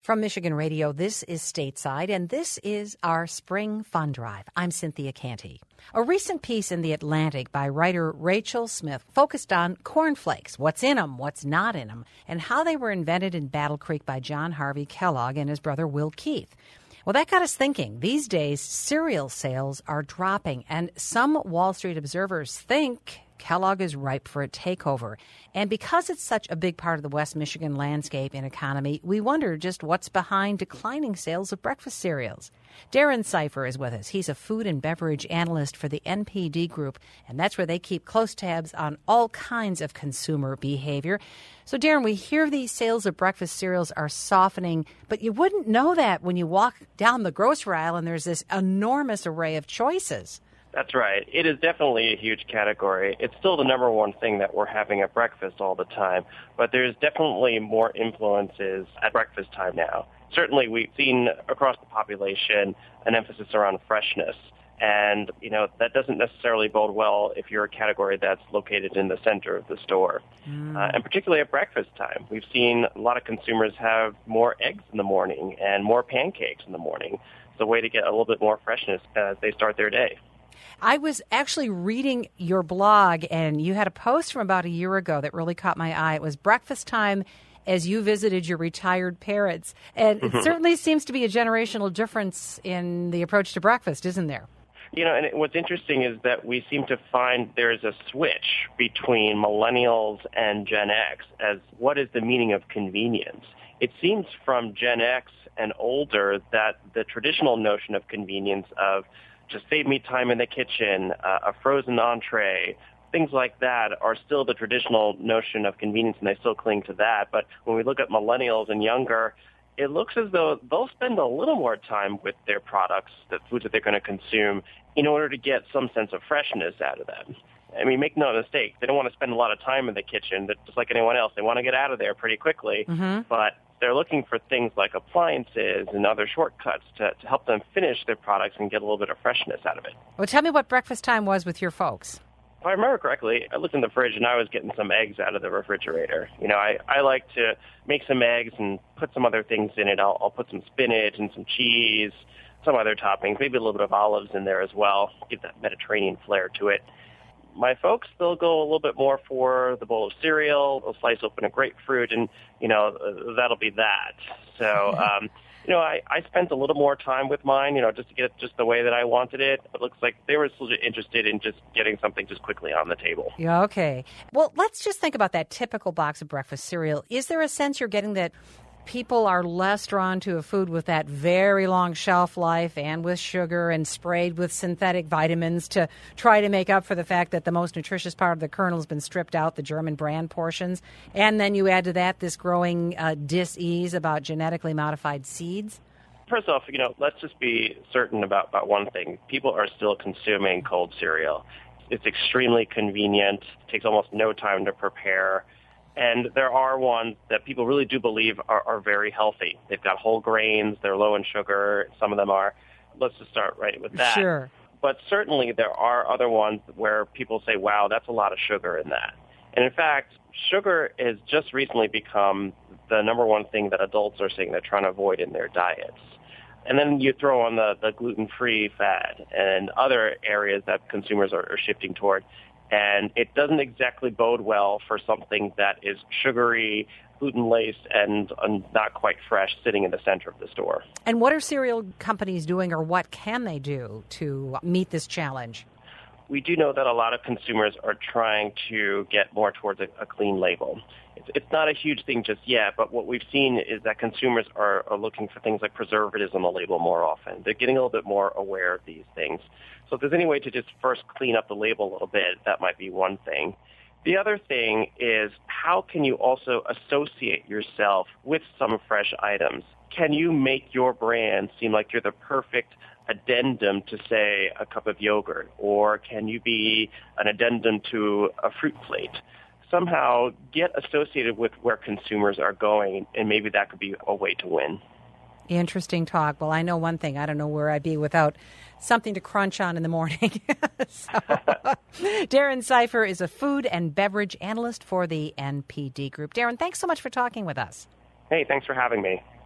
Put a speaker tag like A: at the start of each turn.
A: From Michigan Radio, this is Stateside, and this is our Spring Fun Drive. I'm Cynthia Canty. A recent piece in The Atlantic by writer Rachel Smith focused on cornflakes, what's in them, what's not in them, and how they were invented in Battle Creek by John Harvey Kellogg and his brother Will Keith. Well, that got us thinking. These days, cereal sales are dropping, and some Wall Street observers think Kellogg is ripe for a takeover. And because it's such a big part of the West Michigan landscape and economy, we wonder just what's behind declining sales of breakfast cereals. Darren Cipher is with us. He's a food and beverage analyst for the NPD Group, and that's where they keep close tabs on all kinds of consumer behavior. So, Darren, we hear these sales of breakfast cereals are softening, but you wouldn't know that when you walk down the grocery aisle and there's this enormous array of choices.
B: That's right. It is definitely a huge category. It's still the number one thing that we're having at breakfast all the time, but there's definitely more influences at breakfast time now. Certainly, we've seen across the population an emphasis around freshness, and that doesn't necessarily bode well if you're a category that's located in the center of the store. And particularly at breakfast time, we've seen a lot of consumers have more eggs in the morning and more pancakes in the morning. It's a way to get a little bit more freshness as they start their day.
A: I was actually reading your blog, and you had a post from about a year ago that really caught my eye. It was breakfast time as you visited your retired parents. And it certainly seems to be a generational difference in the approach to breakfast, isn't there?
B: And what's interesting is that we seem to find there's a switch between millennials and Gen X as what is the meaning of convenience. It seems from Gen X and older that the traditional notion of convenience of just save me time in the kitchen, a frozen entree, things like that are still the traditional notion of convenience, and they still cling to that. But when we look at millennials and younger, it looks as though they'll spend a little more time with their products, the foods that they're going to consume, in order to get some sense of freshness out of them. I mean, make no mistake, they don't want to spend a lot of time in the kitchen, just like anyone else. They want to get out of there pretty quickly, but they're looking for things like appliances and other shortcuts to help them finish their products and get a little bit of freshness out of it.
A: Well, tell me what breakfast time was with your folks.
B: If I remember correctly, I looked in the fridge and I was getting some eggs out of the refrigerator. I like to make some eggs and put some other things in it. I'll put some spinach and some cheese, some other toppings, maybe a little bit of olives in there as well, give that Mediterranean flair to it. My folks, they'll go a little bit more for the bowl of cereal. They'll slice open a grapefruit, and, that'll be that. So, I spent a little more time with mine, just to get it just the way that I wanted it. It looks like they were still interested in just getting something just quickly on the table.
A: Yeah, okay. Well, let's just think about that typical box of breakfast cereal. Is there a sense you're getting that people are less drawn to a food with that very long shelf life and with sugar and sprayed with synthetic vitamins to try to make up for the fact that the most nutritious part of the kernel has been stripped out, the German brand portions? And then you add to that this growing dis-ease about genetically modified seeds?
B: First off, let's just be certain about one thing. People are still consuming cold cereal. It's extremely convenient, takes almost no time to prepare. And there are ones that people really do believe are very healthy. They've got whole grains, they're low in sugar, some of them are. Let's just start right with that.
A: Sure.
B: But certainly there are other ones where people say, wow, that's a lot of sugar in that. And in fact, sugar has just recently become the number one thing that adults are saying they're trying to avoid in their diets. And then you throw on the gluten-free fad and other areas that consumers are shifting toward. And it doesn't exactly bode well for something that is sugary, gluten-laced, and not quite fresh sitting in the center of the store.
A: And what are cereal companies doing, or what can they do to meet this challenge?
B: We do know that a lot of consumers are trying to get more towards a clean label. It's not a huge thing just yet, but what we've seen is that consumers are looking for things like preservatives on the label more often. They're getting a little bit more aware of these things. So if there's any way to just first clean up the label a little bit, that might be one thing. The other thing is, how can you also associate yourself with some fresh items? Can you make your brand seem like you're the perfect addendum to, say, a cup of yogurt? Or can you be an addendum to a fruit plate? Somehow get associated with where consumers are going, and maybe that could be a way to win.
A: Interesting talk. Well, I know one thing. I don't know where I'd be without something to crunch on in the morning. Darren Cipher is a food and beverage analyst for the NPD Group. Darren, thanks so much for talking with us.
B: Hey, thanks for having me.